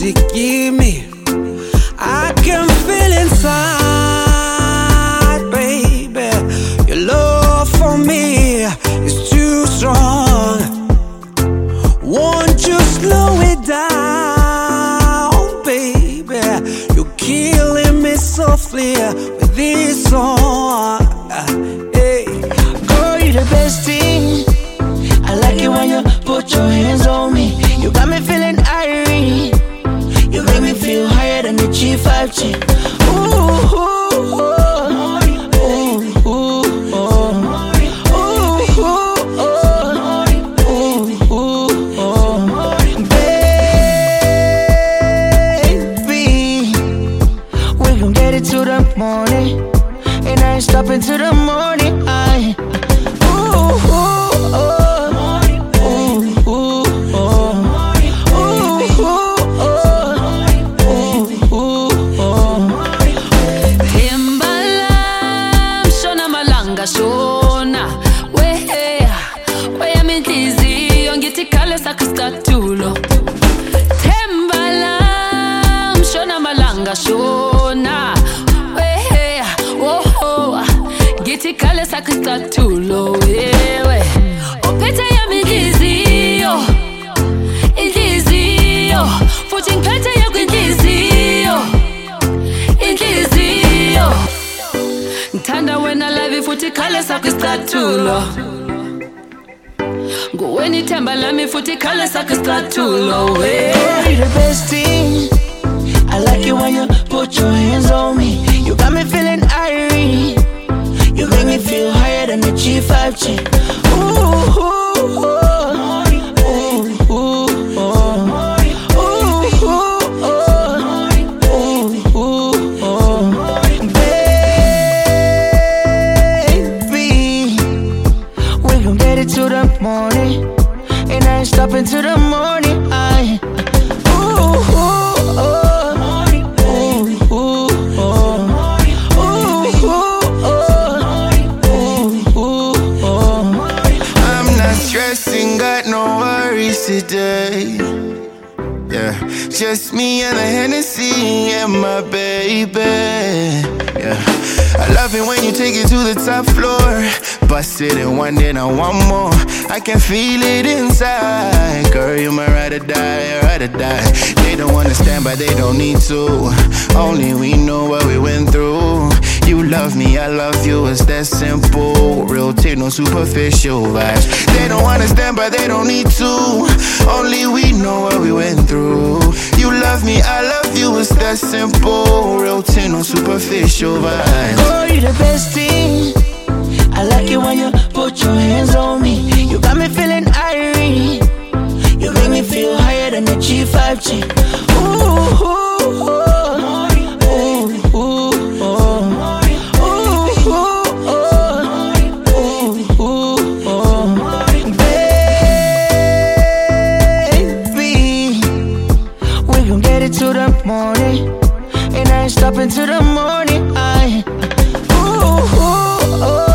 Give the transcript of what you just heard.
to give me. I can feel inside, baby. Your love for me is too strong. Won't you slow it down, baby? You're killing me softly with this song. Hey. Girl, you the best thing. I like it when you put your hands on me. You got me feeling irate. You make me feel higher than the G5G. Ooh, ooh, ooh, ooh, ooh, baby, we gon' get it to the morning, and I ain't stopping till the morning. Shona we yami inhliziyo ngithi khale sakustatulo Thembala mshona malanga shona we ngithi khale sakustatulo wewe uphethe yami inhliziyo futhi ngiphethe yakho inhliziyo ngithanda wena live futhi khale sakho isicathulo nguweni ithemba lami futhi khale sakho isicathulo You're the best thing. I like it when you put your hands on me. You got me feeling irate. You make me feel higher than the G5G. Ooh, ooh, ooh. To the morning, and I ain't stopping till the morning. I'm not stressing, got no worries today. Yeah, just me and the Hennessy and my baby. Yeah, I love it when you take it to the top floor. Bust it in one, then I want more. I can feel it inside. Girl, you my ride or die. They don't understand, but they don't need to. Only we know what we went through. You love me, I love you, it's that simple. Real tape, no superficial vibes. They don't understand, but they don't need to. Only we know what we went through. You love me, I love you, it's that simple. Real tape, no superficial vibes. Oh, you the best thing. I like it when you put your hands on me. You got me feeling irate. You make me feel higher than the G5G. Ooh, ooh, ooh. To the morning, and I ain't stopping till the morning. Ooh, ooh, ooh.